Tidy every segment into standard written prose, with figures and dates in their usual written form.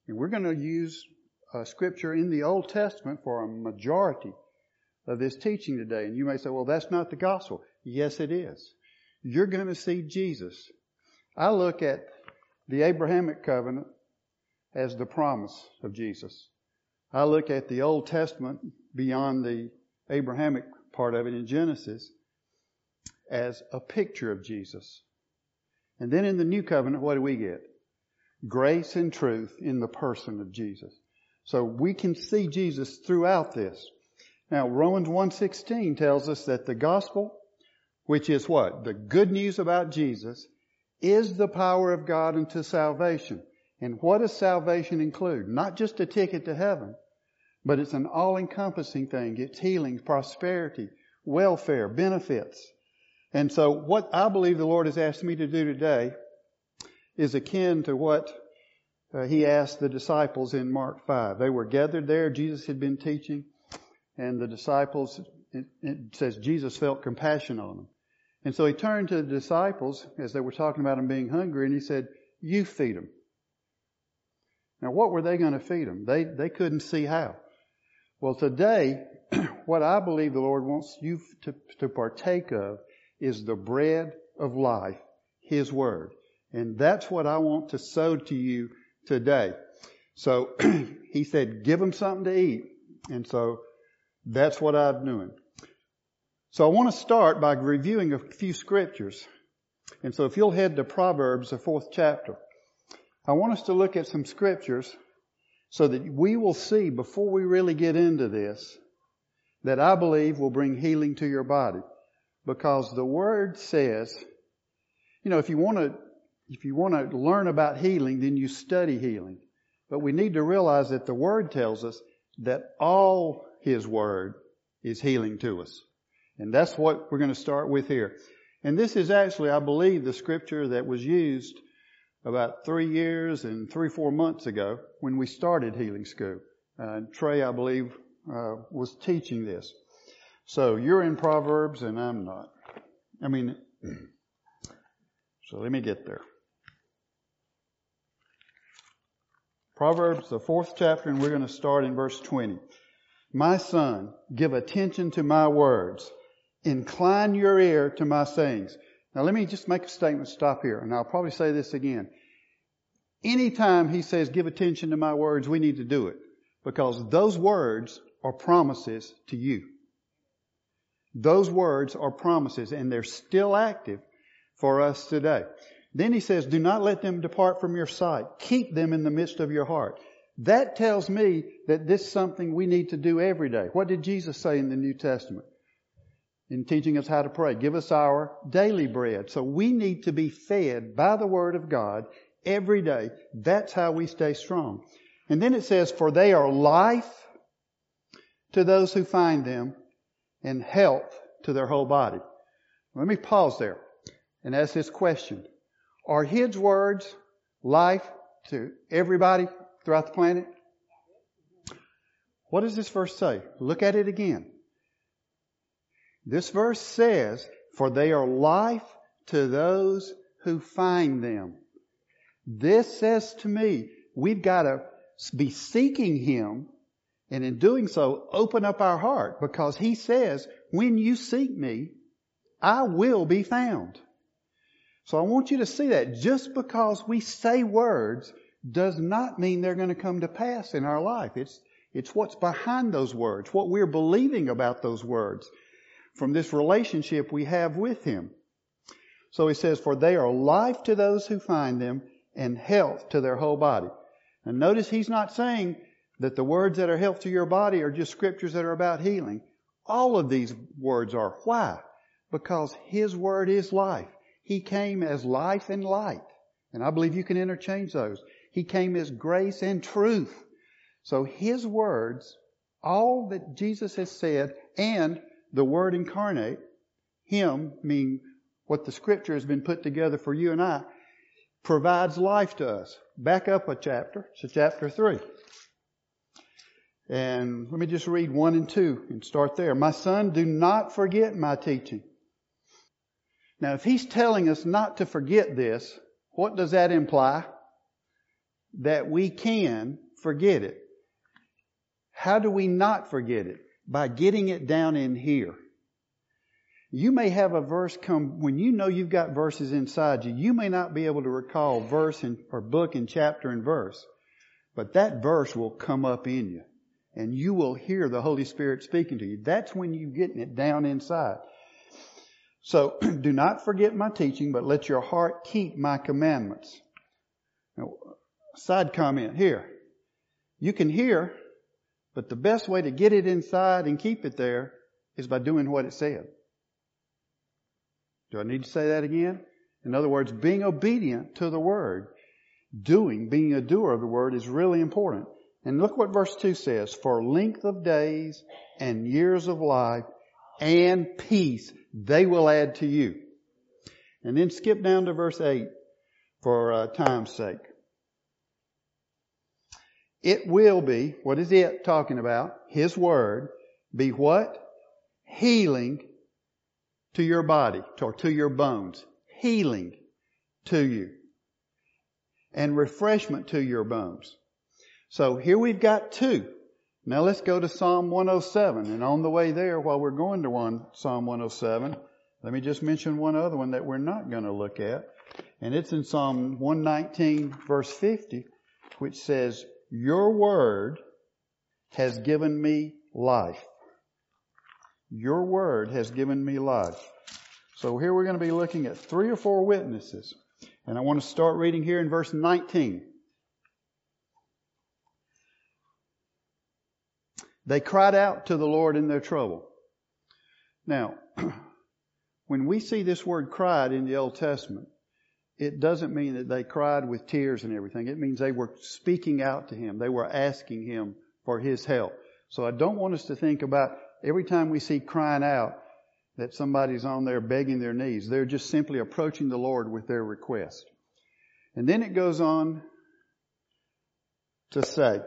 And we're going to use Scripture in the Old Testament for a majority of this teaching today. And you may say, well, that's not the gospel. Yes, it is. You're going to see Jesus. I look at the Abrahamic covenant as the promise of Jesus. I look at the Old Testament beyond the Abrahamic part of it in Genesis as a picture of Jesus. And then in the New Covenant, what do we get? Grace and truth in the person of Jesus. So we can see Jesus throughout this. Now, Romans 1:16 tells us that the gospel, which is what? The good news about Jesus, is the power of God unto salvation. And what does salvation include? Not just a ticket to heaven, but it's an all-encompassing thing. It's healing, prosperity, welfare, benefits. And so what I believe the Lord has asked me to do today is akin to what He asked the disciples in Mark 5. They were gathered there. Jesus had been teaching. And the disciples, it says Jesus felt compassion on them. And so He turned to the disciples as they were talking about them being hungry, and He said, you feed them. Now, what were they going to feed them? They couldn't see how. Well, today, what I believe the Lord wants you to partake of is the bread of life, His Word. And that's what I want to sow to you today. So He said, give them something to eat. And so that's what I'm doing. So I want to start by reviewing a few scriptures. And so if you'll head to Proverbs, the 4th chapter, I want us to look at some scriptures so that we will see before we really get into this that I believe will bring healing to your body. Because the Word says, if you want to learn about healing, then you study healing. But we need to realize that the Word tells us that all His Word is healing to us. And that's what we're going to start with here. And this is actually, I believe, the scripture that was used about 3 years and 3-4 months ago when we started Healing School. Trey, I believe, was teaching this. So you're in Proverbs and I'm not. So let me get there. Proverbs, the 4th chapter, and we're going to start in verse 20. My son, give attention to my words. Incline your ear to my sayings. Now let me just make a statement, stop here, and I'll probably say this again. Anytime He says give attention to my words, we need to do it. Because those words are promises to you. Those words are promises, and they're still active for us today. Then He says, do not let them depart from your sight. Keep them in the midst of your heart. That tells me that this is something we need to do every day. What did Jesus say in the New Testament? In teaching us how to pray. Give us our daily bread. So we need to be fed by the Word of God every day. That's how we stay strong. And then it says, for they are life to those who find them and health to their whole body. Let me pause there and ask this question. Are His words life to everybody throughout the planet? What does this verse say? Look at it again. This verse says, for they are life to those who find them. This says to me, we've got to be seeking Him, and in doing so, open up our heart, because He says, when you seek me, I will be found. So I want you to see that just because we say words does not mean they're going to come to pass in our life. It's what's behind those words, what we're believing about those words from this relationship we have with Him. So He says, for they are life to those who find them and health to their whole body. And notice He's not saying that the words that are health to your body are just scriptures that are about healing. All of these words are. Why? Because His Word is life. He came as life and light. And I believe you can interchange those. He came as grace and truth. So His words, all that Jesus has said, and the Word incarnate, Him, meaning what the Scripture has been put together for you and I, provides life to us. Back up a chapter, so chapter 3. And let me just read 1 and 2 and start there. My son, do not forget my teaching. Now, if He's telling us not to forget this, what does that imply? that we can forget it. How do we not forget it? By getting it down in here. You may have a verse come, when you know you've got verses inside you, you may not be able to recall verse or book and chapter and verse, but that verse will come up in you and you will hear the Holy Spirit speaking to you. That's when you're getting it down inside. So, do not forget my teaching, but let your heart keep my commandments. Now, side comment here. You can hear, but the best way to get it inside and keep it there is by doing what it said. Do I need to say that again? In other words, being obedient to the Word, being a doer of the Word is really important. And look what verse 2 says. For length of days and years of life and peace they will add to you. And then skip down to verse 8 for time's sake. It will be, what is it talking about? His Word, be what? Healing to your body, or to your bones. Healing to you. And refreshment to your bones. So here we've got two. Now let's go to Psalm 107. And on the way there, while we're going to Psalm 107, let me just mention one other one that we're not going to look at. And it's in Psalm 119, verse 50, which says, your word has given me life. Your word has given me life. So here we're going to be looking at 3 or 4 witnesses. And I want to start reading here in verse 19. They cried out to the Lord in their trouble. Now, when we see this word cried in the Old Testament, it doesn't mean that they cried with tears and everything. It means they were speaking out to Him. They were asking Him for His help. So I don't want us to think about every time we see crying out that somebody's on there begging their knees. They're just simply approaching the Lord with their request. And then it goes on to say,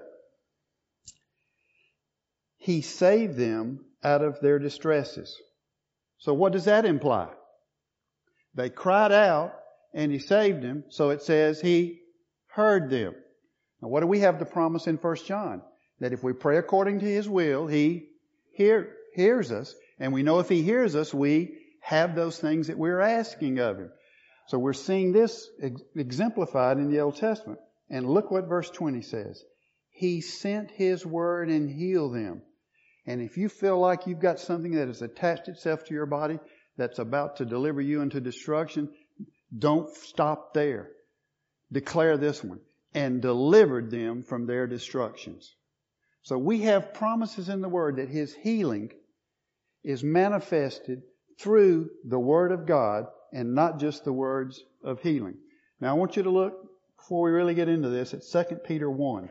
He saved them out of their distresses. So what does that imply? They cried out and He saved them. So it says He heard them. Now what do we have to promise in 1 John? That if we pray according to His will, He hears us. And we know if He hears us, we have those things that we're asking of Him. So we're seeing this exemplified in the Old Testament. And look what verse 20 says. He sent His word and healed them. And if you feel like you've got something that has attached itself to your body that's about to deliver you into destruction, don't stop there. Declare this one. And delivered them from their destructions. So we have promises in the Word that His healing is manifested through the Word of God and not just the words of healing. Now I want you to look, before we really get into this, at 2 Peter 1.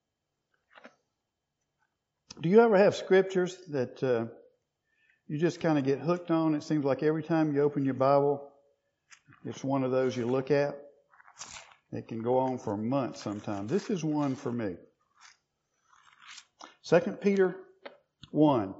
Do you ever have scriptures that you just kind of get hooked on? It seems like every time you open your Bible, it's one of those you look at. It can go on for months sometimes. This is one for me. 2 Peter 1.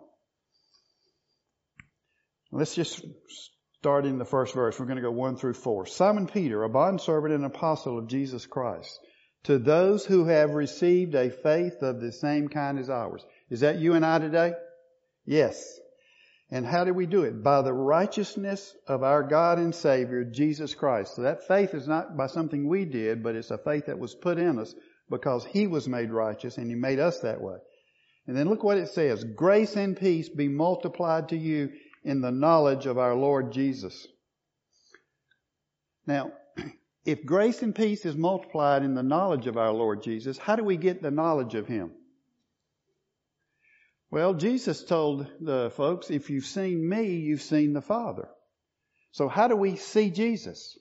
Let's just start in the first verse. We're going to go 1 through 4. Simon Peter, a bondservant and apostle of Jesus Christ, to those who have received a faith of the same kind as ours. Is that you and I today? Yes. And how do we do it? By the righteousness of our God and Savior, Jesus Christ. So that faith is not by something we did, but it's a faith that was put in us because He was made righteous and He made us that way. And then look what it says. Grace and peace be multiplied to you in the knowledge of our Lord Jesus. Now, if grace and peace is multiplied in the knowledge of our Lord Jesus, how do we get the knowledge of Him? Well, Jesus told the folks, if you've seen me, you've seen the Father. So how do we see Jesus?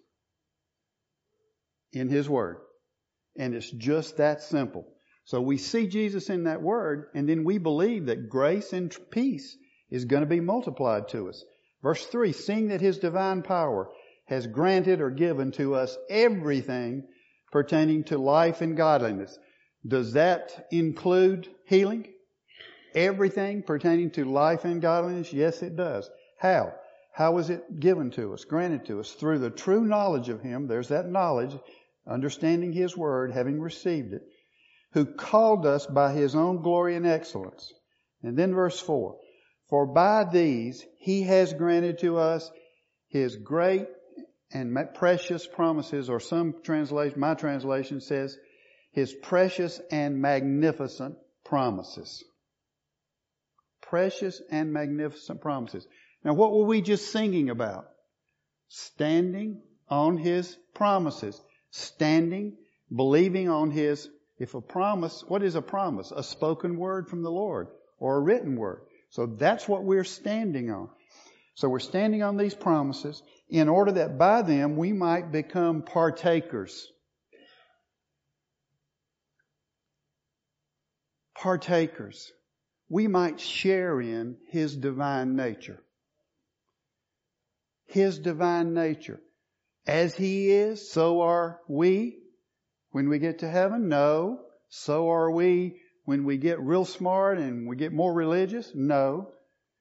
In His Word. And it's just that simple. So we see Jesus in that Word, and then we believe that grace and peace is going to be multiplied to us. Verse 3, seeing that His divine power has granted or given to us everything pertaining to life and godliness. Does that include healing? Everything pertaining to life and godliness? Yes, it does. How? How was it given to us, granted to us? Through the true knowledge of Him. There's that knowledge understanding His Word, having received it, who called us by His own glory and excellence. And then verse 4, for by these He has granted to us His great and precious promises, or some translation, my translation says, His precious and magnificent promises. Precious and magnificent promises. Now what were we just singing about? Standing on His promises. Standing, believing on His, if a promise, what is a promise? A spoken word from the Lord or a written word. So that's what we're standing on. So we're standing on these promises in order that by them we might become partakers. Partakers. We might share in His divine nature. His divine nature. As He is, so are we when we get to heaven? No. So are we when we get real smart and we get more religious? No.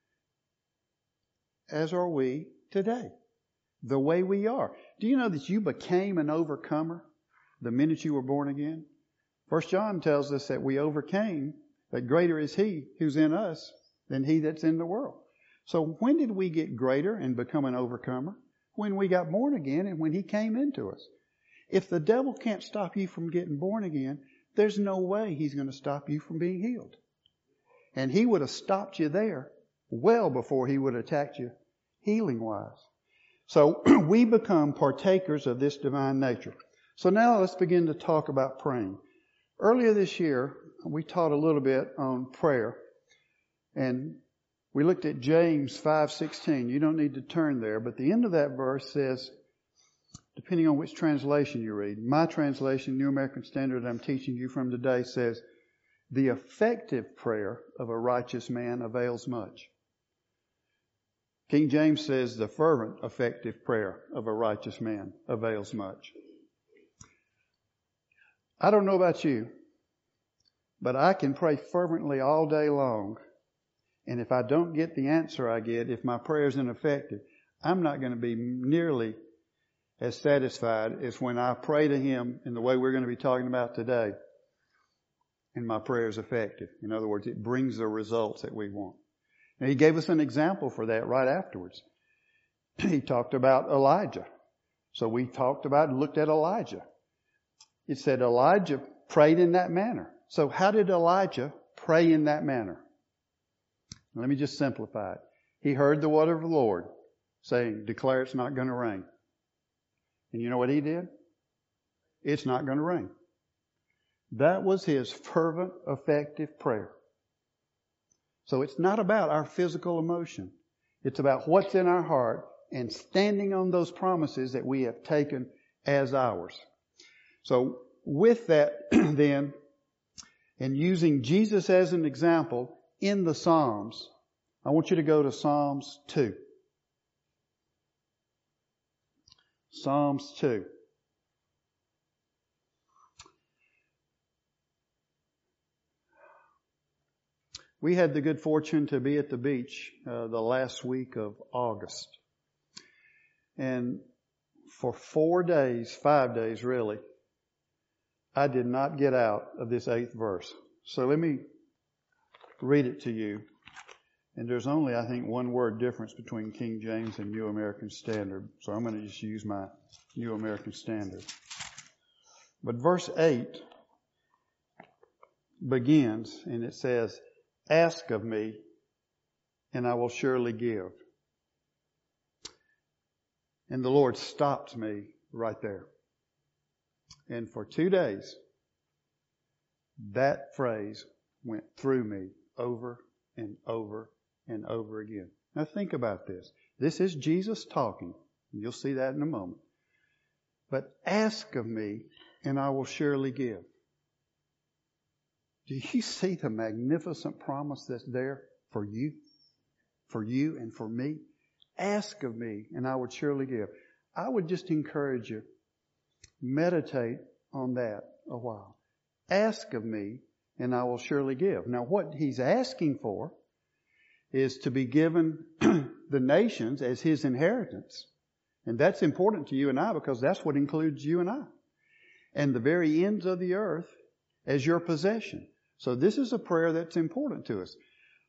As are we today. The way we are. Do you know that you became an overcomer the minute you were born again? 1 John tells us that we overcame, that greater is He who's in us than he that's in the world. So when did we get greater and become an overcomer? When we got born again and when He came into us. If the devil can't stop you from getting born again, there's no way he's going to stop you from being healed. And he would have stopped you there well before he would have attacked you healing-wise. So we become partakers of this divine nature. So now let's begin to talk about praying. Earlier this year, we taught a little bit on prayer. And we looked at James 5:16. You don't need to turn there, but the end of that verse says, depending on which translation you read, my translation, New American Standard, I'm teaching you from today, says, the effective prayer of a righteous man avails much. King James says the fervent, effective prayer of a righteous man avails much. I don't know about you, but I can pray fervently all day long. And if I don't get the answer I get, if my prayer is ineffective, I'm not going to be nearly as satisfied as when I pray to Him in the way we're going to be talking about today, and my prayer is effective. In other words, it brings the results that we want. Now, He gave us an example for that right afterwards. He talked about Elijah. So we looked at Elijah. It said Elijah prayed in that manner. So how did Elijah pray in that manner? Let me just simplify it. He heard the word of the Lord saying, declare it's not going to rain. And you know what he did? It's not going to rain. That was his fervent, effective prayer. So it's not about our physical emotion. It's about what's in our heart and standing on those promises that we have taken as ours. So with that then, and using Jesus as an example in the Psalms, I want you to go to Psalms 2. Psalms 2. We had the good fortune to be at the beach the last week of August. And for 5 days really, I did not get out of this 8th verse. So let me read it to you. And there's only, I think, one word difference between King James and New American Standard. So I'm going to just use my New American Standard. But verse 8 begins and it says, ask of me and I will surely give. And the Lord stopped me right there. And for 2 days, that phrase went through me over and over and over again. Now think about this. This is Jesus talking. You'll see that in a moment. But ask of me and I will surely give. Do you see the magnificent promise that's there for you? For you and for me? Ask of me and I would surely give. I would just encourage you, meditate on that a while. Ask of me and I will surely give. Now what He's asking for is to be given the nations as His inheritance. And that's important to you and I because that's what includes you and I. and the very ends of the earth as your possession. So this is a prayer that's important to us.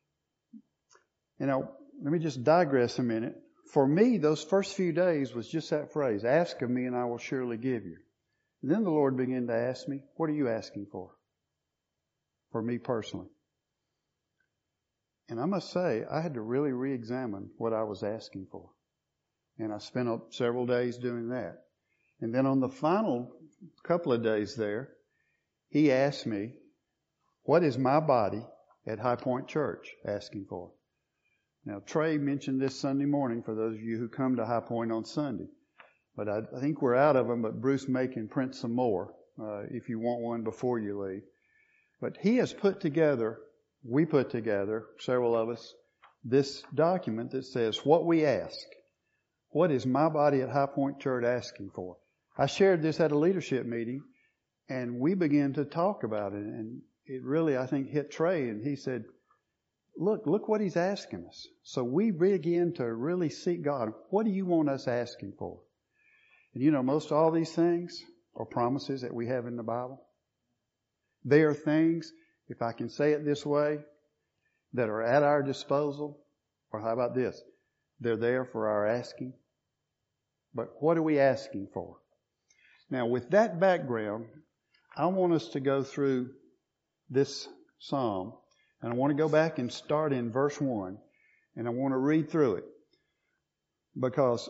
Let me just digress a minute. For me, those first few days was just that phrase, ask of me and I will surely give you. And then the Lord began to ask me, what are you asking for? For me personally. And I must say, I had to really re-examine what I was asking for. And I spent several days doing that. And then on the final couple of days there, He asked me, what is my body at High Point Church asking for? Now, Trey mentioned this Sunday morning for those of you who come to High Point on Sunday. But I think we're out of them, but Bruce May can print some more if you want one before you leave. But he has we put together, several of us, this document that says what we ask. What is my body at High Point Church asking for? I shared this at a leadership meeting, and we began to talk about it. And it really, I think, hit Trey, and he said, look what he's asking us. So we began to really seek God. What do you want us asking for? And most all these things are promises that we have in the Bible. They are things, if I can say it this way, that are at our disposal. Or how about this? They're there for our asking. But what are we asking for? Now, with that background, I want us to go through this psalm. And I want to go back and start in verse 1. And I want to read through it. Because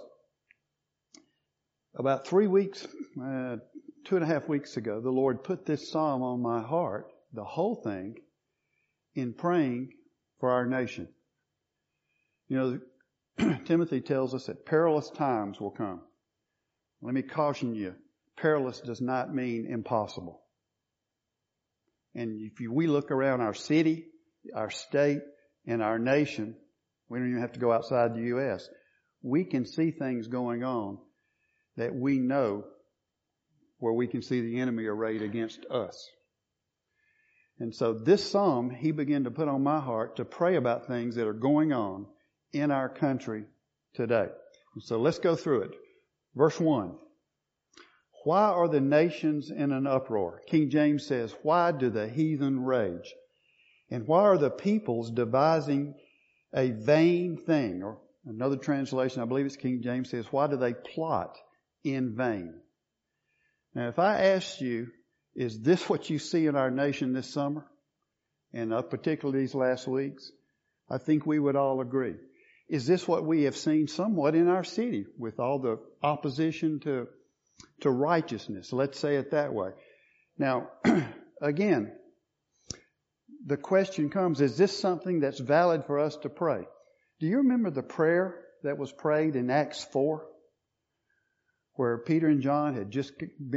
about 3 weeks, 2.5 weeks ago, the Lord put this psalm on my heart, the whole thing, in praying for our nation. Timothy tells us that perilous times will come. Let me caution you, perilous does not mean impossible. And if we look around our city, our state, and our nation, we don't even have to go outside the U.S., we can see things going on that we know where we can see the enemy arrayed against us. And so this psalm, he began to put on my heart to pray about things that are going on in our country today. And so let's go through it. Verse 1. Why are the nations in an uproar? King James says, why do the heathen rage? And why are the peoples devising a vain thing? Or another translation, I believe it's King James, says, why do they plot in vain? Now, if I asked you, is this what you see in our nation this summer? And particularly these last weeks? I think we would all agree. Is this what we have seen somewhat in our city with all the opposition to righteousness? Let's say it that way. Now, again, the question comes, is this something that's valid for us to pray? Do you remember the prayer that was prayed in Acts 4? Where Peter and John had just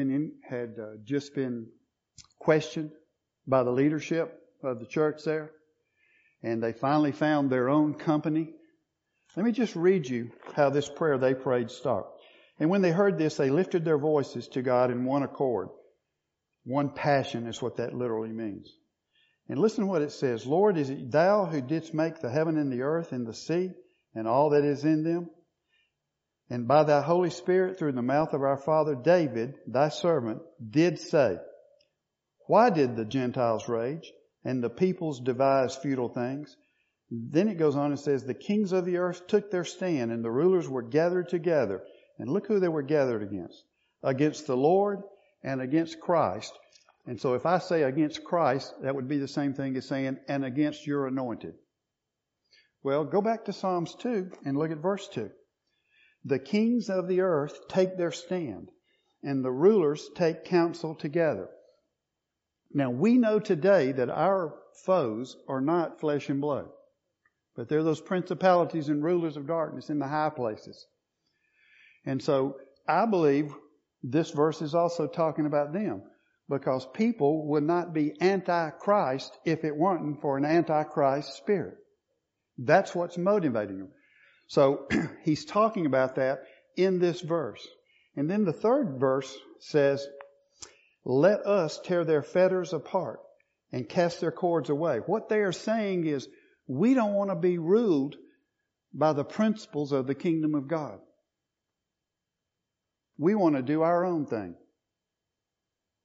been questioned by the leadership of the church there. And they finally found their own company. Let me just read you how this prayer they prayed starts. And when they heard this, they lifted their voices to God in one accord. One passion is what that literally means. And listen to what it says. Lord, is it thou who didst make the heaven and the earth and the sea and all that is in them? And by thy Holy Spirit, through the mouth of our father David, thy servant, did say, why did the Gentiles rage and the peoples devise futile things? Then it goes on and says, the kings of the earth took their stand and the rulers were gathered together. And look who they were gathered against. Against the Lord and against Christ. And so if I say against Christ, that would be the same thing as saying, and against your anointed. Well, go back to Psalms 2 and look at verse 2. The kings of the earth take their stand, and the rulers take counsel together. Now, we know today that our foes are not flesh and blood, but they're those principalities and rulers of darkness in the high places. And so, I believe this verse is also talking about them, because people would not be anti-Christ if it weren't for an anti-Christ spirit. That's what's motivating them. So he's talking about that in this verse. And then the third verse says, let us tear their fetters apart and cast their cords away. What they are saying is, we don't want to be ruled by the principles of the kingdom of God. We want to do our own thing.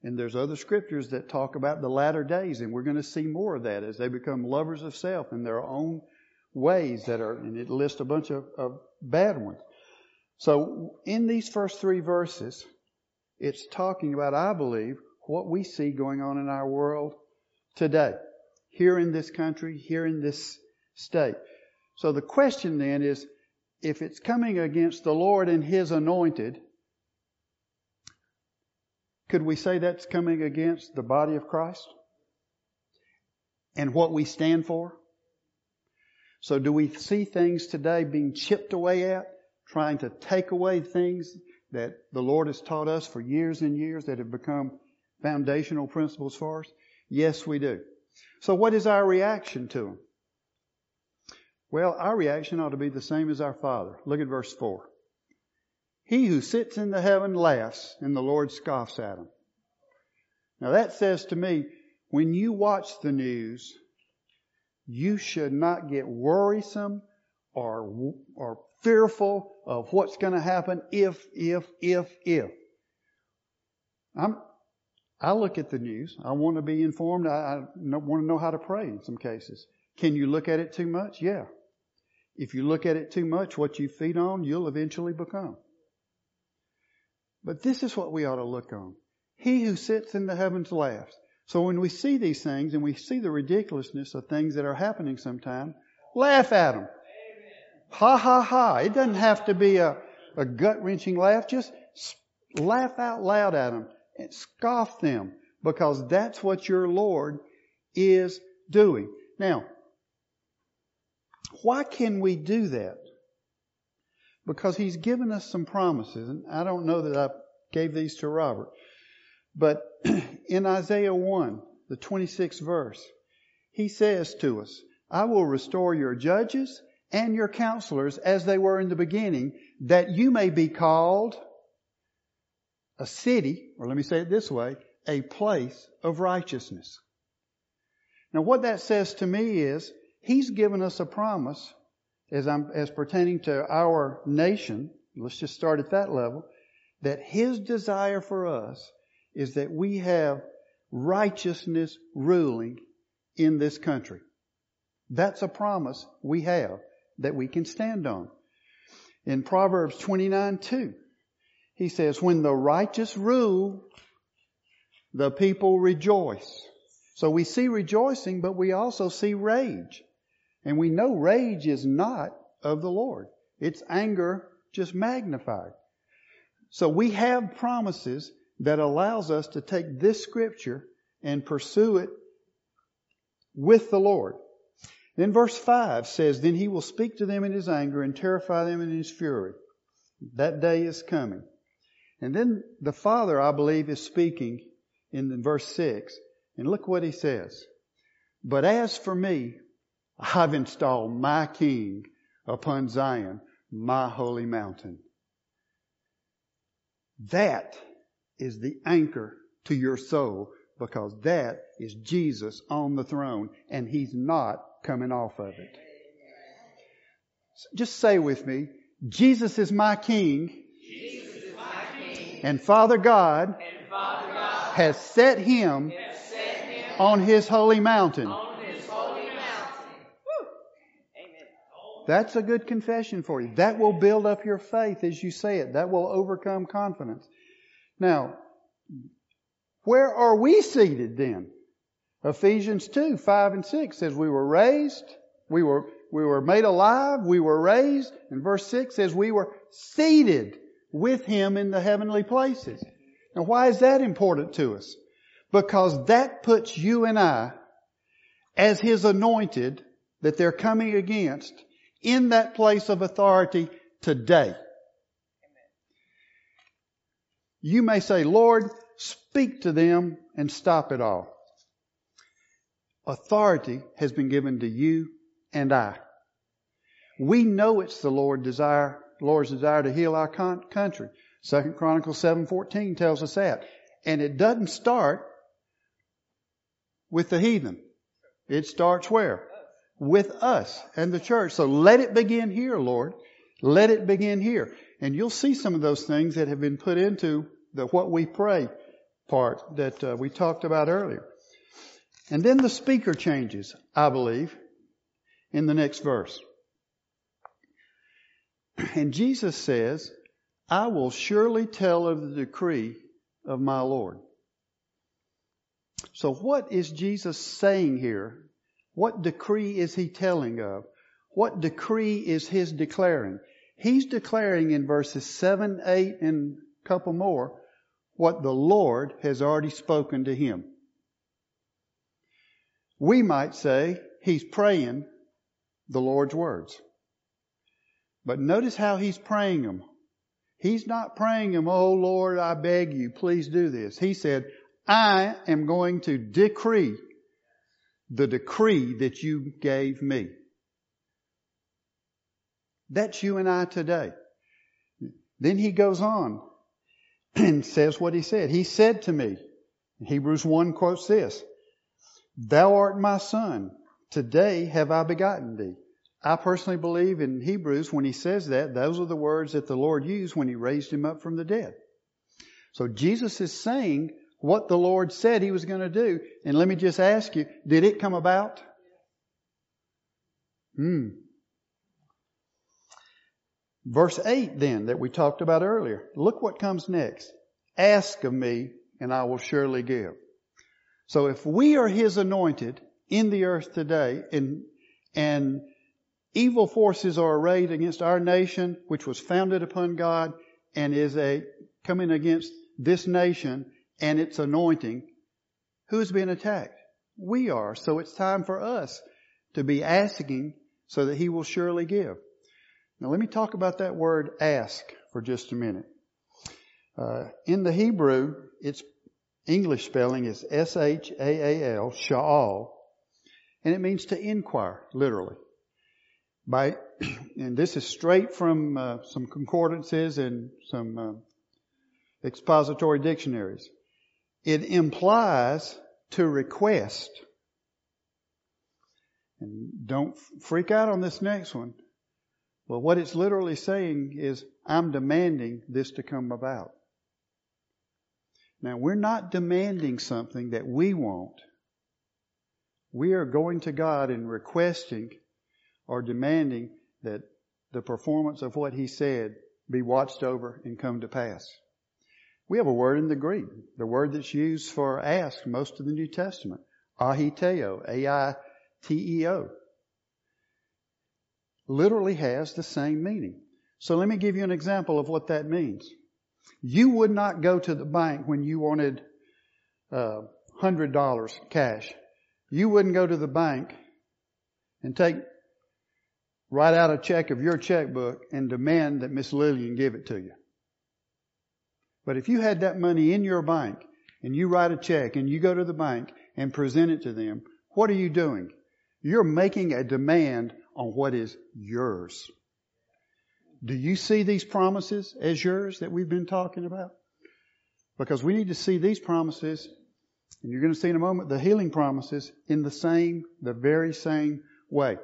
And there's other scriptures that talk about the latter days, and we're going to see more of that as they become lovers of self in their own ways and it lists a bunch of bad ones. So in these first 3 verses, it's talking about, I believe, what we see going on in our world today, here in this country, here in this state. So the question then is, if it's coming against the Lord and His anointed, could we say that's coming against the body of Christ and what we stand for? So do we see things today being chipped away at, trying to take away things that the Lord has taught us for years and years that have become foundational principles for us? Yes, we do. So what is our reaction to them? Well, our reaction ought to be the same as our Father. Look at verse 4. He who sits in the heaven laughs, and the Lord scoffs at him. Now that says to me, when you watch the news, you should not get worrisome or fearful of what's going to happen if. I look at the news. I want to be informed. I want to know how to pray in some cases. Can you look at it too much? Yeah. If you look at it too much, what you feed on, you'll eventually become. But this is what we ought to look on. He who sits in the heavens laughs. So when we see these things and we see the ridiculousness of things that are happening sometimes, laugh at them. Ha, ha, ha. It doesn't have to be a gut-wrenching laugh. Just laugh out loud at them and scoff them, because that's what your Lord is doing. Now, why can we do that? Because He's given us some promises. And I don't know that I gave these to Robert. But in Isaiah 1, the 26th verse, He says to us, I will restore your judges and your counselors as they were in the beginning, that you may be called a city, or let me say it this way, a place of righteousness. Now what that says to me is, He's given us a promise as pertaining to our nation, let's just start at that level, that His desire for us is that we have righteousness ruling in this country. That's a promise we have that we can stand on. In Proverbs 29:2, He says, when the righteous rule, the people rejoice. So we see rejoicing, but we also see rage. And we know rage is not of the Lord. It's anger just magnified. So we have promises that allows us to take this scripture and pursue it with the Lord. Then verse 5 says, then He will speak to them in His anger and terrify them in His fury. That day is coming. And then the Father, I believe, is speaking in verse 6. And look what He says. But as for me, I've installed my King upon Zion, my holy mountain. That is the anchor to your soul, because that is Jesus on the throne, and He's not coming off of it. Just say with me, Jesus is my King, and Father God has set Him on His holy mountain. That's a good confession for you. That will build up your faith as you say it. That will overcome confidence. Now, where are we seated then? Ephesians 2, 5 and 6 says we were raised, we were made alive, we were raised. And verse 6 says we were seated with Him in the heavenly places. Now why is that important to us? Because that puts you and I as His anointed that they're coming against in that place of authority today. You may say, Lord, speak to them and stop it all. Authority has been given to you and I. We know it's the Lord's desire to heal our country. 2 Chronicles 7:14 tells us that. And it doesn't start with the heathen. It starts where? With us and the church. So let it begin here, Lord. Let it begin here. And you'll see some of those things that have been put into what we pray part that we talked about earlier. And then the speaker changes, I believe, in the next verse. And Jesus says, I will surely tell of the decree of my Lord. So what is Jesus saying here? What decree is he telling of? What decree is his declaring? He's declaring in verses 7, 8, and a couple more what the Lord has already spoken to him. We might say he's praying the Lord's words. But notice how he's praying them. He's not praying them, oh Lord, I beg you, please do this. He said, I am going to decree the decree that you gave me. That's you and I today. Then he goes on and says what he said. He said to me, Hebrews 1 quotes this, Thou art my son, today have I begotten thee. I personally believe in Hebrews when he says that, those are the words that the Lord used when he raised him up from the dead. So Jesus is saying what the Lord said he was going to do. And let me just ask you, did it come about? Verse 8 then that we talked about earlier. Look what comes next. Ask of me and I will surely give. So if we are his anointed in the earth today and evil forces are arrayed against our nation, which was founded upon God and is coming against this nation and its anointing, who's being attacked? We are. So it's time for us to be asking so that he will surely give. Now let me talk about that word ask for just a minute. In the Hebrew, its English spelling is S-H-A-A-L, sha'al, and it means to inquire, literally. And this is straight from some concordances and some expository dictionaries. It implies to request. And don't freak out on this next one. But what it's literally saying is, I'm demanding this to come about. Now, we're not demanding something that we want. We are going to God and requesting or demanding that the performance of what he said be watched over and come to pass. We have a word in the Greek, the word that's used for ask most of the New Testament, aiteo, A-I-T-E-O, literally has the same meaning. So let me give you an example of what that means. You would not go to the bank when you wanted $100 cash. You wouldn't go to the bank and write out a check of your checkbook and demand that Miss Lillian give it to you. But if you had that money in your bank and you write a check and you go to the bank and present it to them, what are you doing? You're making a demand on what is yours. Do you see these promises as yours that we've been talking about? Because we need to see these promises, and you're going to see in a moment the healing promises in the very same way.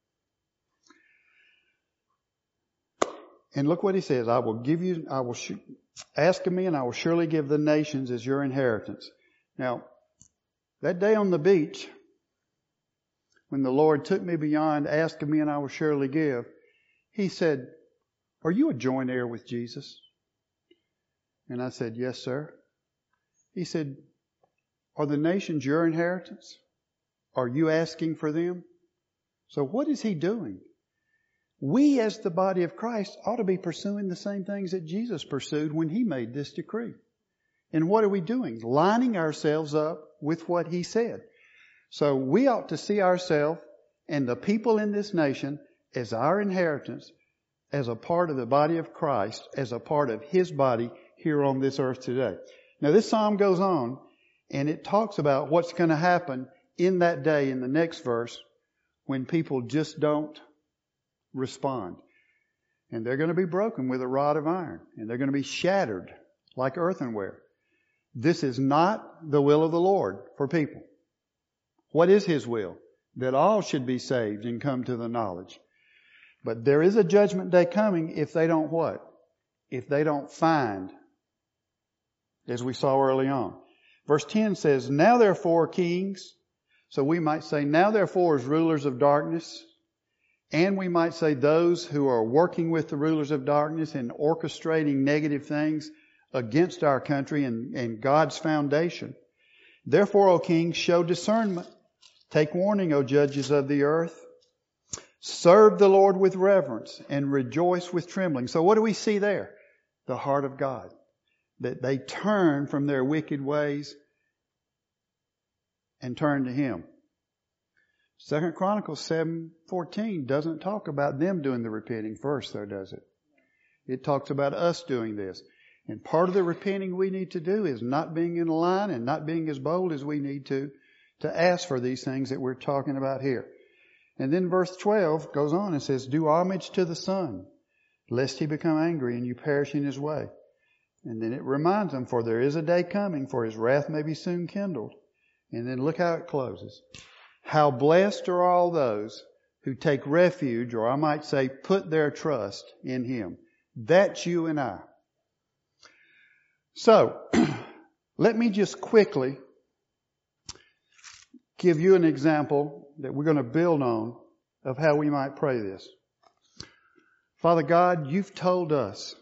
And look what he says, ask of me and I will surely give the nations as your inheritance. Now, that day on the beach, when the Lord took me beyond ask of me and I will surely give, he said, are you a joint heir with Jesus? And I said, yes, sir. He said, are the nations your inheritance? Are you asking for them? So what is he doing? We as the body of Christ ought to be pursuing the same things that Jesus pursued when he made this decree. And what are we doing? Lining ourselves up with what he said. So we ought to see ourselves and the people in this nation as our inheritance, as a part of the body of Christ, as a part of his body here on this earth today. Now this psalm goes on and it talks about what's going to happen in that day in the next verse when people just don't respond. And they're going to be broken with a rod of iron and they're going to be shattered like earthenware. This is not the will of the Lord for people. What is his will? That all should be saved and come to the knowledge. But there is a judgment day coming if they don't what? If they don't find, as we saw early on. Verse 10 says, now therefore, kings. So we might say, now therefore, as rulers of darkness. And we might say those who are working with the rulers of darkness and orchestrating negative things against our country and God's foundation. Therefore, O kings, show discernment. Take warning, O judges of the earth. Serve the Lord with reverence and rejoice with trembling. So what do we see there? The heart of God. That they turn from their wicked ways and turn to Him. 2 Chronicles 7:14 doesn't talk about them doing the repenting first, though, does it? It talks about us doing this. And part of the repenting we need to do is not being in line and not being as bold as we need to ask for these things that we're talking about here. And then verse 12 goes on and says, do homage to the Son, lest He become angry and you perish in His way. And then it reminds them, for there is a day coming, for His wrath may be soon kindled. And then look how it closes. How blessed are all those who take refuge, or I might say put their trust in Him. That's you and I. So, let me just quickly give you an example that we're going to build on of how we might pray this. Father God, You've told us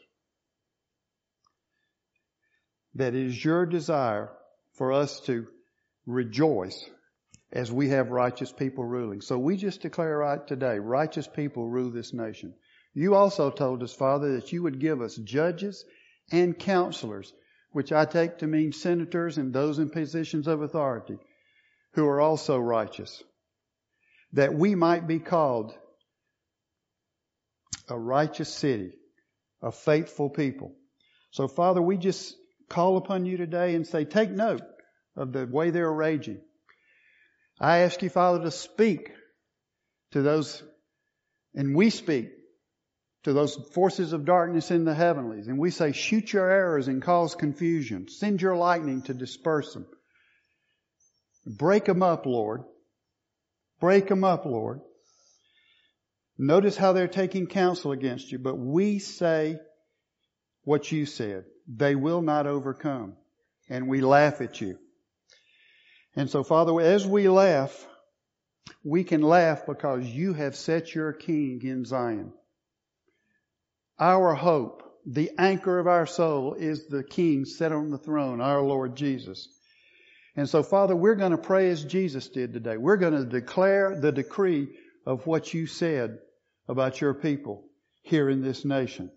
that it is Your desire for us to rejoice as we have righteous people ruling. So we just declare right today, righteous people rule this nation. You also told us, Father, that You would give us judges and counselors, which I take to mean senators and those in positions of authority, who are also righteous, that we might be called a righteous city, a faithful people. So, Father, we just call upon You today and say, take note of the way they're raging. I ask You, Father, to speak to those, and we speak to those forces of darkness in the heavenlies. And we say, shoot Your arrows and cause confusion. Send Your lightning to disperse them. Break them up, Lord. Break them up, Lord. Notice how they're taking counsel against You, but we say what You said. They will not overcome. And we laugh at You. And so, Father, as we laugh, we can laugh because You have set Your King in Zion. Our hope, the anchor of our soul, is the King set on the throne, our Lord Jesus. And so, Father, we're going to pray as Jesus did today. We're going to declare the decree of what You said about Your people here in this nation.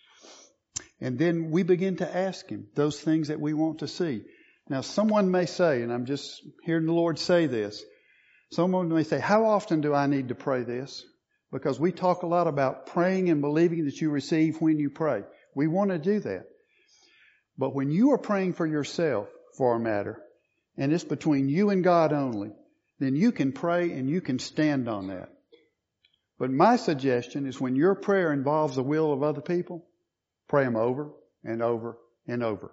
And then we begin to ask Him those things that we want to see. Now, someone may say, and I'm just hearing the Lord say this, someone may say, how often do I need to pray this? Because we talk a lot about praying and believing that you receive when you pray. We want to do that. But when you are praying for yourself for a matter, and it's between you and God only, then you can pray and you can stand on that. But my suggestion is when your prayer involves the will of other people, pray them over and over and over.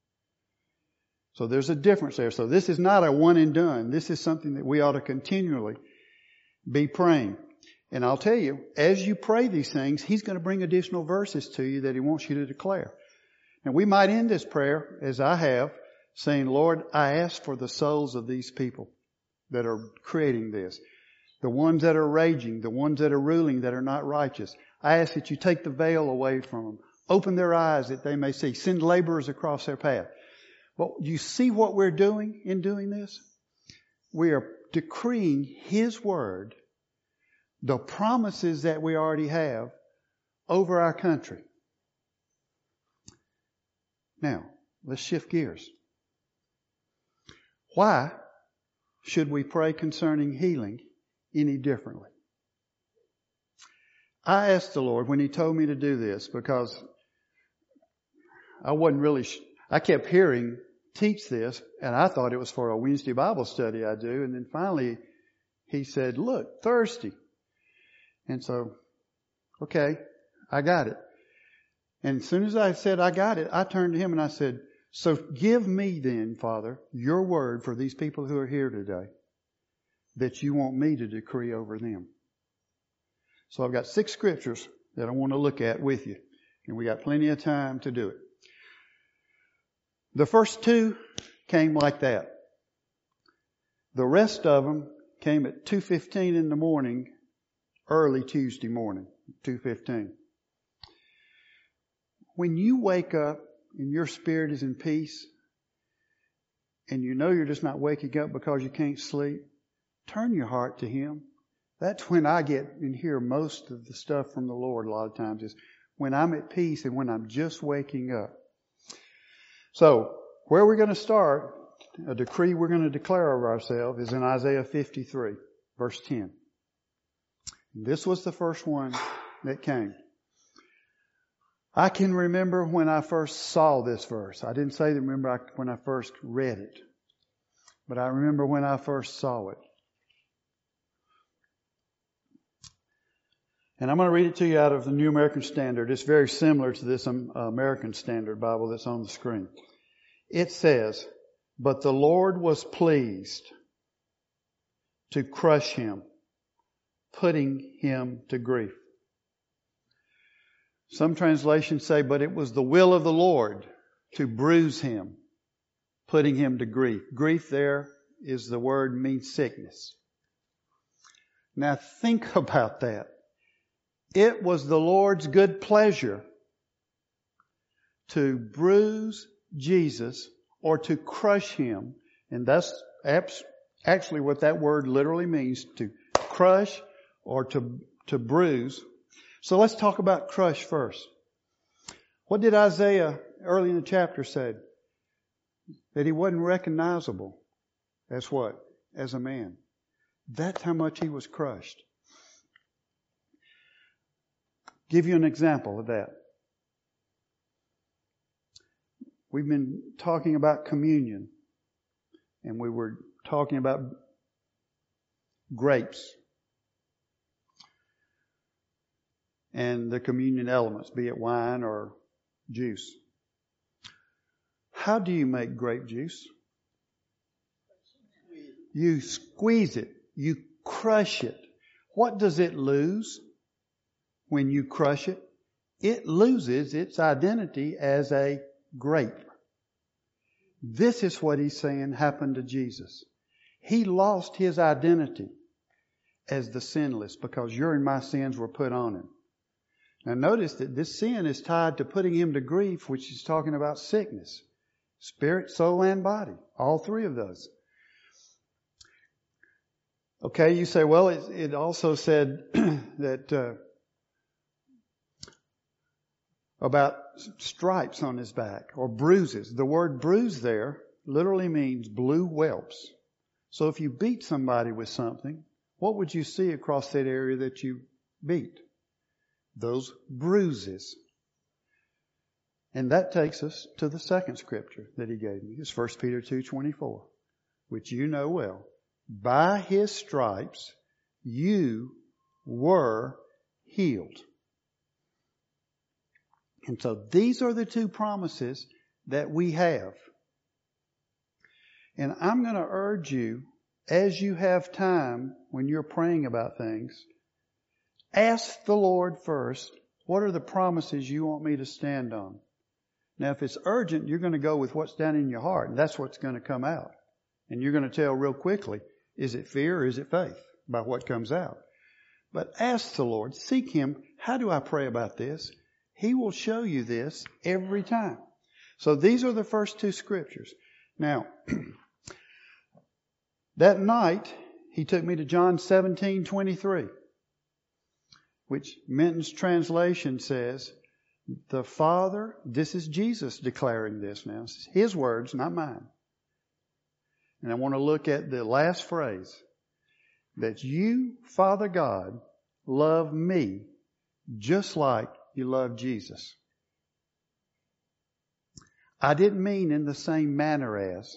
So there's a difference there. So this is not a one and done. This is something that we ought to continually be praying. And I'll tell you, as you pray these things, He's going to bring additional verses to you that He wants you to declare. And we might end this prayer, as I have, saying, Lord, I ask for the souls of these people that are creating this. The ones that are raging, the ones that are ruling that are not righteous. I ask that You take the veil away from them. Open their eyes that they may see. Send laborers across their path. Well, you see what we're doing in doing this? We are decreeing His word, the promises that we already have over our country. Now, let's shift gears. Why should we pray concerning healing any differently? I asked the Lord when He told me to do this because I wasn't really, I kept hearing teach this and I thought it was for a Wednesday Bible study I do. And then finally He said, look, Thursday. And so, okay, I got it. And as soon as I said I got it, I turned to Him and I said, so give me then, Father, Your word for these people who are here today that You want me to decree over them. So I've got 6 scriptures that I want to look at with you. And we got plenty of time to do it. The first 2 came like that. The rest of them came at 2:15 in the morning, early Tuesday morning, 2:15. When you wake up and your spirit is in peace, and you know you're just not waking up because you can't sleep, turn your heart to Him. That's when I get and hear most of the stuff from the Lord a lot of times, is when I'm at peace and when I'm just waking up. So, where we're going to start, a decree we're going to declare over ourselves, is in Isaiah 53, verse 10. This was the first one that came. I can remember when I first saw this verse. I didn't say remember when I first read it, but I remember when I first saw it. And I'm going to read it to you out of the New American Standard. It's very similar to this American Standard Bible that's on the screen. It says, "But the Lord was pleased to crush him, putting him to grief." Some translations say, "But it was the will of the Lord to bruise him, putting him to grief." Grief there is the word means sickness. Now think about that. It was the Lord's good pleasure to bruise Jesus or to crush him. And that's actually what that word literally means, to crush or to bruise. So let's talk about crush first. What did Isaiah early in the chapter say? That he wasn't recognizable as what? As a man. That's how much he was crushed. Give you an example of that. We've been talking about communion, and we were talking about grapes and the communion elements, be it wine or juice. How do you make grape juice? You squeeze it. You crush it. What does it lose when you crush it? It loses its identity as a grape. This is what he's saying happened to Jesus. He lost his identity as the sinless because your and my sins were put on him. Now notice that this sin is tied to putting him to grief, which is talking about sickness. Spirit, soul, and body. All three of those. Okay, you say, well, it also said that about stripes on his back or bruises. The word bruise there literally means blue whelps. So if you beat somebody with something, what would you see across that area that you beat? Those bruises. And that takes us to the second scripture that he gave me. It's 1 Peter 2:24, which you know well. By his stripes you were healed. And so these are the two promises that we have. And I'm going to urge you, as you have time when you're praying about things, ask the Lord first, what are the promises you want me to stand on? Now, if it's urgent, you're going to go with what's down in your heart, and that's what's going to come out. And you're going to tell real quickly, is it fear or is it faith by what comes out? But ask the Lord, seek Him, how do I pray about this? He will show you this every time. So these are the first two scriptures. Now, that night, he took me to John 17:23, which Minton's translation says, the Father, this is Jesus declaring this now. This is His words, not mine. And I want to look at the last phrase, that you, Father God, love me just like you love Jesus. I didn't mean in the same manner as.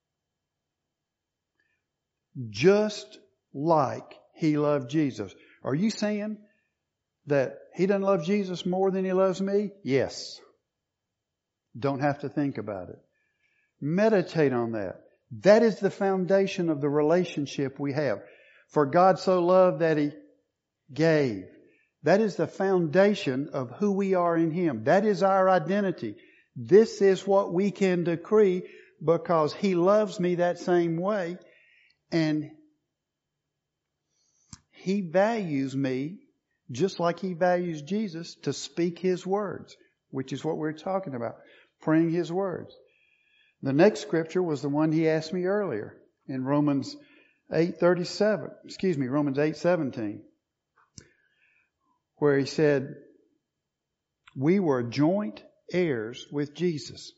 Just like He loved Jesus. Are you saying that He doesn't love Jesus more than He loves me? Yes. Don't have to think about it. Meditate on that. That is the foundation of the relationship we have. For God so loved that He gave. That is the foundation of who we are in Him. That is our identity. This is what we can decree because He loves me that same way, and He values me just like He values Jesus to speak His words, which is what we're talking about, praying His words. The next scripture was the one he asked me earlier in Romans 8:17, where he said, we were joint heirs with Jesus.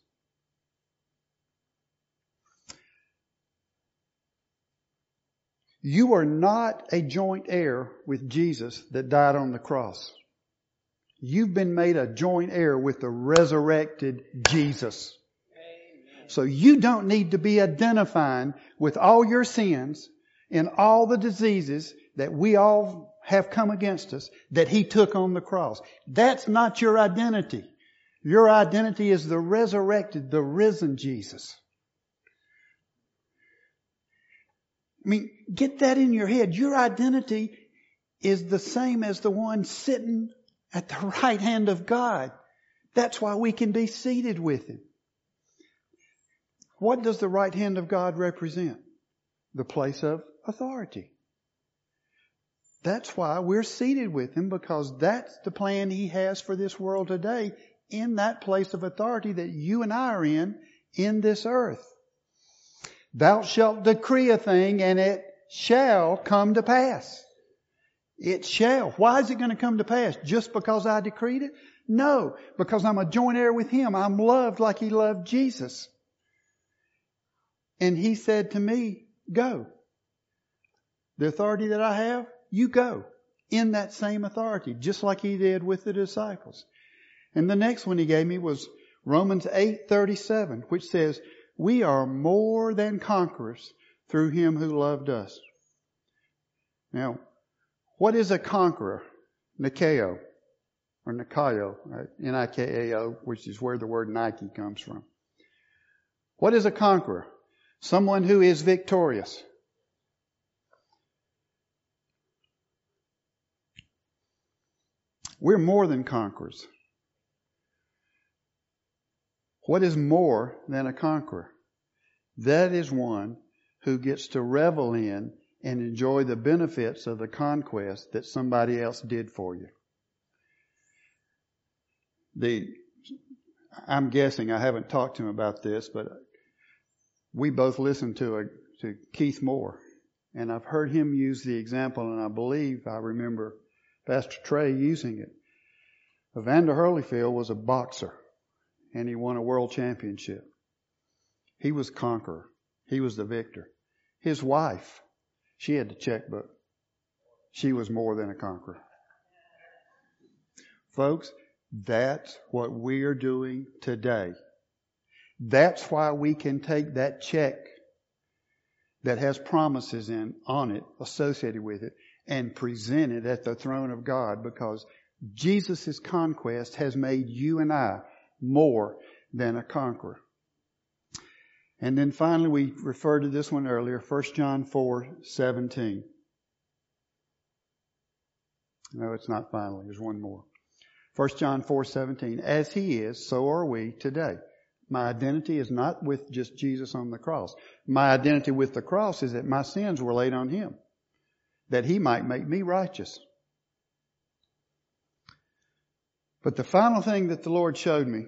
You are not a joint heir with Jesus that died on the cross. You've been made a joint heir with the resurrected Jesus. Amen. So you don't need to be identifying with all your sins and all the diseases that we all have come against us that He took on the cross. That's not your identity. Your identity is the resurrected, the risen Jesus. I mean, get that in your head. Your identity is the same as the one sitting at the right hand of God. That's why we can be seated with Him. What does the right hand of God represent? The place of authority. That's why we're seated with Him, because that's the plan He has for this world today, in that place of authority that you and I are in this earth. Thou shalt decree a thing, and it shall come to pass. It shall. Why is it going to come to pass? Just because I decreed it? No, because I'm a joint heir with Him. I'm loved like He loved Jesus. And He said to me, go. The authority that I have, you go. In that same authority, just like He did with the disciples. And the next one He gave me was Romans 8:37, which says, we are more than conquerors through Him who loved us. Now, what is a conqueror? Nikao, or Nikao, Nikao, which is where the word Nike comes from. What is a conqueror? Someone who is victorious. We're more than conquerors. What is more than a conqueror? That is one who gets to revel in and enjoy the benefits of the conquest that somebody else did for you. I'm guessing, I haven't talked to him about this, but we both listened to Keith Moore, and I've heard him use the example, and I remember Pastor Trey using it. Evander Holyfield was a boxer, and he won a world championship. He was conqueror. He was the victor. His wife, she had the checkbook. She was more than a conqueror. Folks, that's what we're doing today. That's why we can take that check that has promises on it, associated with it, and present it at the throne of God, because Jesus' conquest has made you and I more than a conqueror. And then finally, we referred to this one earlier, 1 John 4:17. No, it's not finally. There's one more. 1 John 4:17. As He is, so are we today. My identity is not with just Jesus on the cross. My identity with the cross is that my sins were laid on Him, that He might make me righteous. But the final thing that the Lord showed me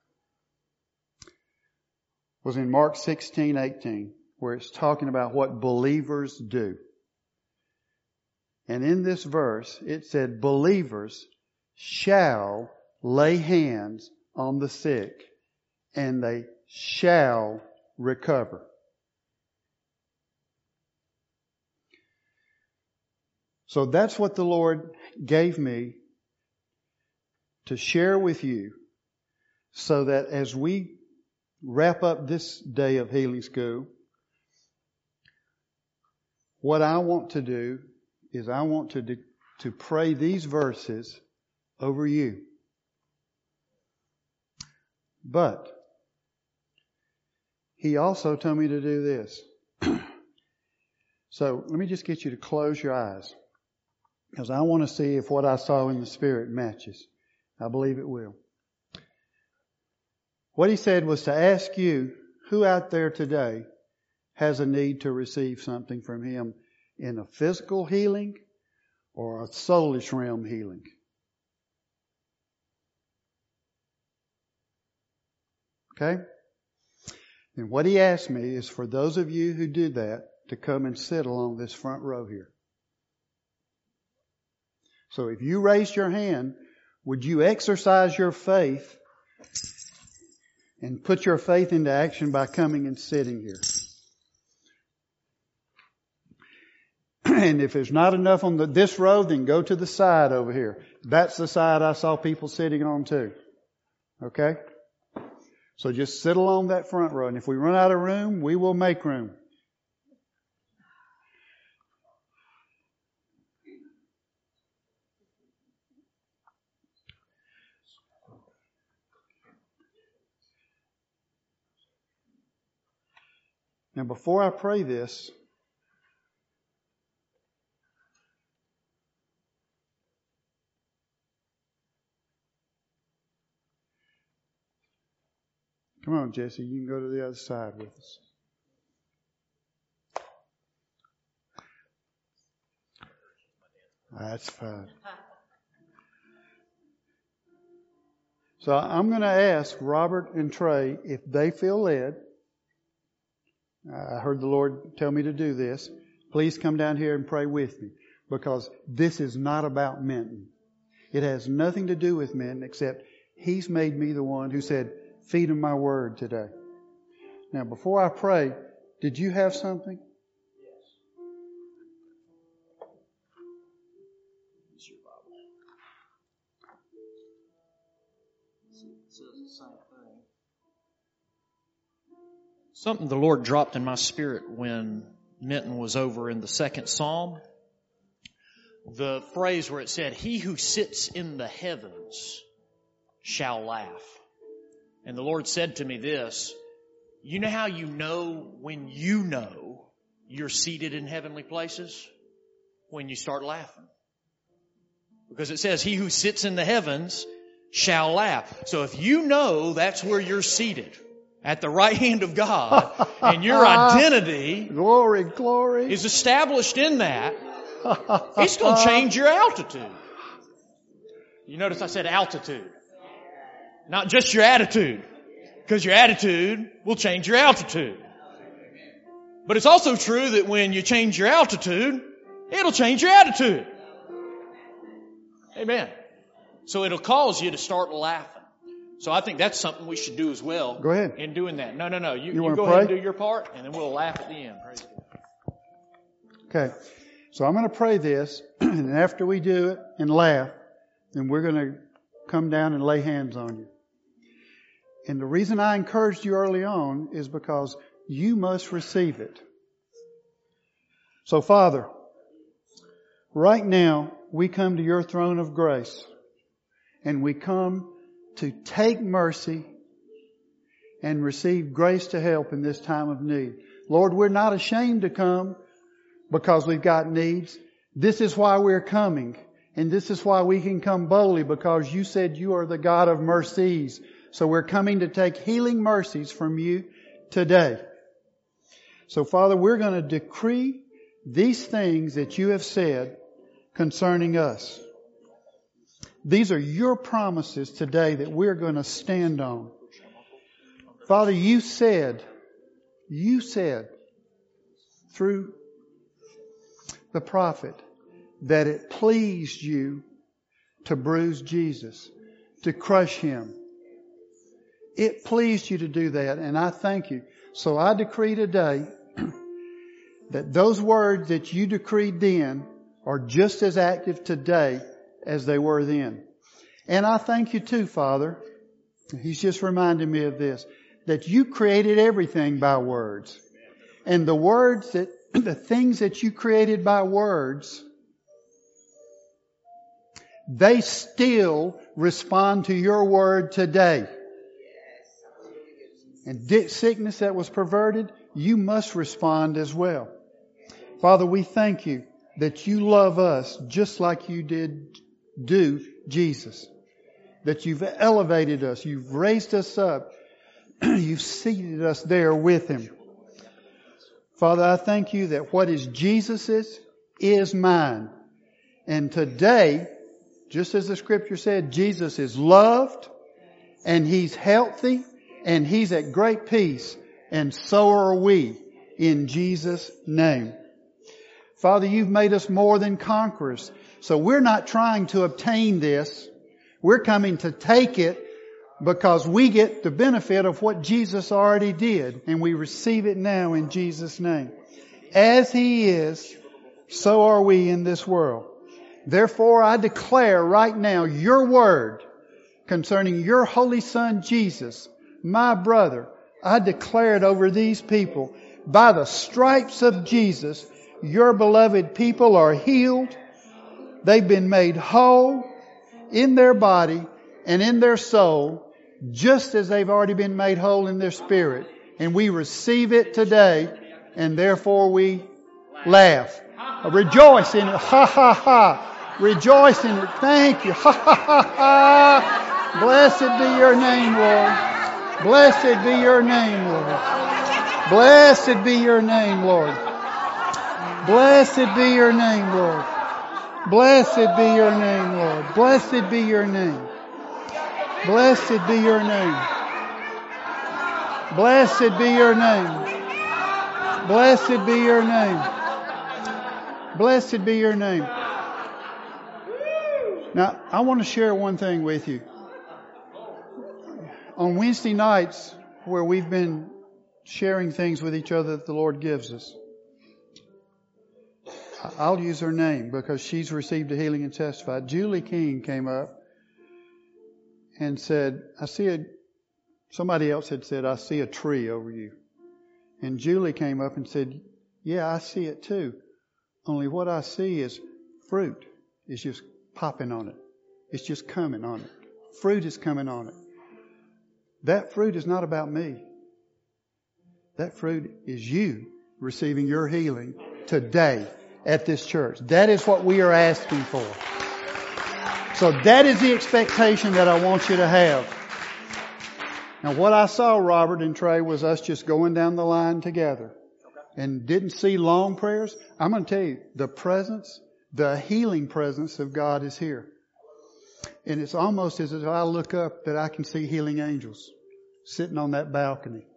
was in Mark 16:18, where it's talking about what believers do. And in this verse, it said, believers shall lay hands on the sick, and they shall recover. So that's what the Lord gave me to share with you, so that as we wrap up this day of Healing School, what I want to do is I want to pray these verses over you. But He also told me to do this. So let me just get you to close your eyes, because I want to see if what I saw in the Spirit matches. I believe it will. What He said was to ask you who out there today has a need to receive something from Him in a physical healing or a soulish realm healing? Okay? And what He asked me is for those of you who did that to come and sit along this front row here. So if you raised your hand, would you exercise your faith and put your faith into action by coming and sitting here? And if there's not enough on this row, then go to the side over here. That's the side I saw people sitting on too. Okay? So just sit along that front row. And if we run out of room, we will make room. Now, before I pray this, come on, Jesse, you can go to the other side with us. That's fine. So I'm going to ask Robert and Trey if they feel led. I heard the Lord tell me to do this. Please come down here and pray with me, because this is not about Minton. It has nothing to do with Minton, except He's made me the one who said, feed him my word today. Now, before I pray, did you have something? Yes. It's your Bible. It says the same thing. Something the Lord dropped in my spirit when Minton was over in the 2nd Psalm. The phrase where it said, "He who sits in the heavens shall laugh." And the Lord said to me this, you know how you know when you know you're seated in heavenly places? When you start laughing. Because it says, "He who sits in the heavens shall laugh." So if you know that's where you're seated, at the right hand of God, and your identity glory is established in that, it's going to change your altitude. You notice I said altitude. Not just your attitude. Because your attitude will change your altitude. But it's also true that when you change your altitude, it'll change your attitude. Amen. So it'll cause you to start laughing. So I think that's something we should do as well. Go ahead. In doing that. No. You go ahead and do your part, and then we'll laugh at the end. Praise God. Okay. So I'm going to pray this, and after we do it and laugh, then we're going to come down and lay hands on you. And the reason I encouraged you early on is because you must receive it. So, Father, right now we come to your throne of grace, and we come to take mercy and receive grace to help in this time of need. Lord, we're not ashamed to come because we've got needs. This is why we're coming. And this is why we can come boldly, because you said you are the God of mercies. So we're coming to take healing mercies from you today. So Father, we're going to decree these things that you have said concerning us. These are your promises today that we're going to stand on. Father, you said through the prophet that it pleased you to bruise Jesus, to crush Him. It pleased you to do that, and I thank you. So I decree today that those words that you decreed then are just as active today as they were then. And I thank you too, Father. He's just reminding me of this, that you created everything by words. And the things that you created by words, they still respond to your word today. And sickness that was perverted, you must respond as well. Father, we thank you that you love us just like you did do Jesus. That you've elevated us, you've raised us up, You've seated us there with Him. Father, I thank You that what is Jesus's is mine. And today, just as the Scripture said, Jesus is loved and He's healthy and He's at great peace, and so are we in Jesus' name. Father, You've made us more than conquerors. So we're not trying to obtain this. We're coming to take it because we get the benefit of what Jesus already did, and we receive it now in Jesus' name. As He is, so are we in this world. Therefore, I declare right now Your word concerning Your Holy Son Jesus, my brother. I declare it over these people. By the stripes of Jesus, Your beloved people are healed. They've been made whole in their body and in their soul, just as they've already been made whole in their spirit. And we receive it today, and therefore we laugh. Rejoice in it. Ha ha ha. Rejoice in it. Thank You. Ha ha ha ha. Blessed be Your name, Lord. Blessed be Your name, Lord. Blessed be Your name, Lord. Blessed be Your name, Lord. Blessed be Your name, Lord. Blessed be Your name. Blessed be Your name. Blessed be Your name. Blessed be Your name. Blessed be Your name. Now, I want to share one thing with you. On Wednesday nights, where we've been sharing things with each other that the Lord gives us, I'll use her name because she's received a healing and testified. Julie King came up and said, somebody else had said, I see a tree over you. And Julie came up and said, yeah, I see it too. Only what I see is fruit is just popping on it. It's just coming on it. Fruit is coming on it. That fruit is not about me. That fruit is you receiving your healing today at this church. That is what we are asking for. So that is the expectation that I want you to have. Now what I saw, Robert and Trey, was us just going down the line together and didn't see long prayers. I'm going to tell you, the healing presence of God is here. And it's almost as if I look up that I can see healing angels sitting on that balcony.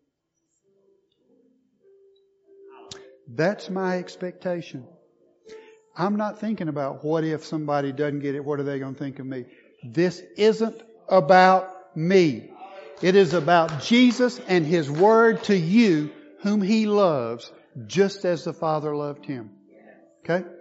That's my expectation. I'm not thinking about what if somebody doesn't get it, what are they going to think of me? This isn't about me. It is about Jesus and His word to you whom He loves, just as the Father loved Him. Okay?